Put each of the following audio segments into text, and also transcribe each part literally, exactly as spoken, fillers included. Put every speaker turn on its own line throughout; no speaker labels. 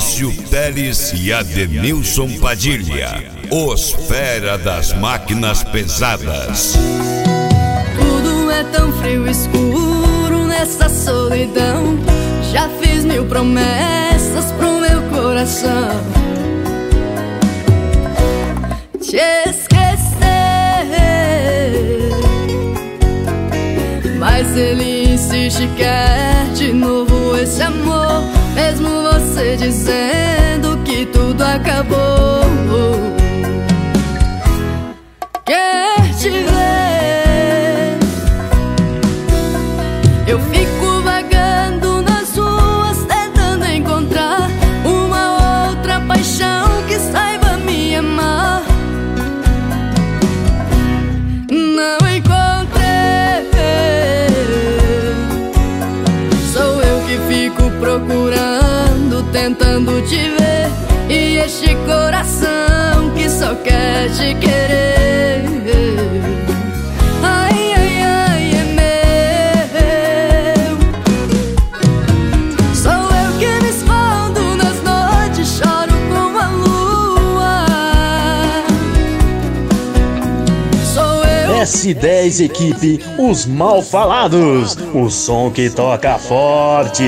Maurício Teles e Adenilson Padilha, os fera das máquinas pesadas.
Tudo é tão frio e escuro nessa solidão. Já fiz mil promessas pro meu coração, te esquecer, mas ele insiste, quer de novo esse amor, mesmo você dizendo que tudo acabou. Quer te ver, eu fico vagando nas ruas tentando encontrar uma outra paixão que saiba me amar. Não encontrei, sou eu que fico procurando, tentando te ver, e este coração que só quer te querer. Ai, ai, ai, é meu. Sou eu que me escondo nas noites, choro com a lua. Sou eu.
S dez Equipe, os mal falados, o som que toca forte.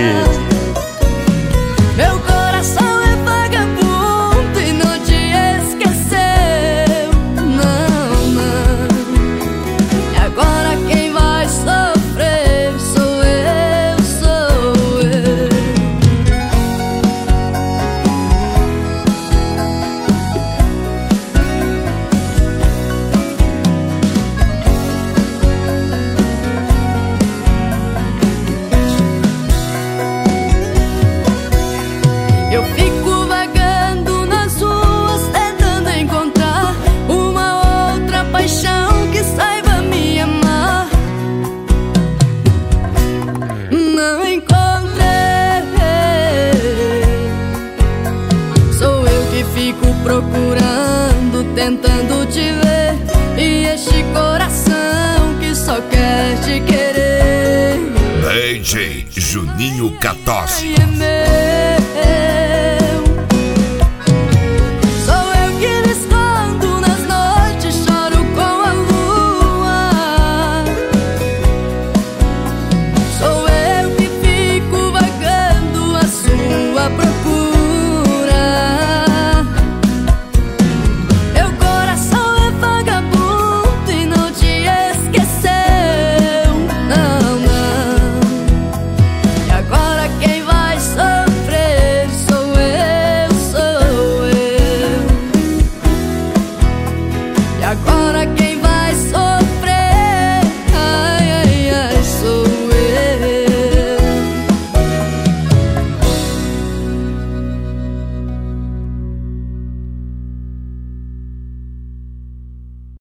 Meu coração é vagabundo e não te esqueceu, não, não. E agora quem vai sofrer sou eu, sou eu. Eu fico vagando nas ruas tentando encontrar uma outra paixão que saiba me amar. Não encontrei, sou eu que fico procurando, tentando te ver, e este coração que só quer te querer.
D J Juninho Catossi.
Ai, é meu.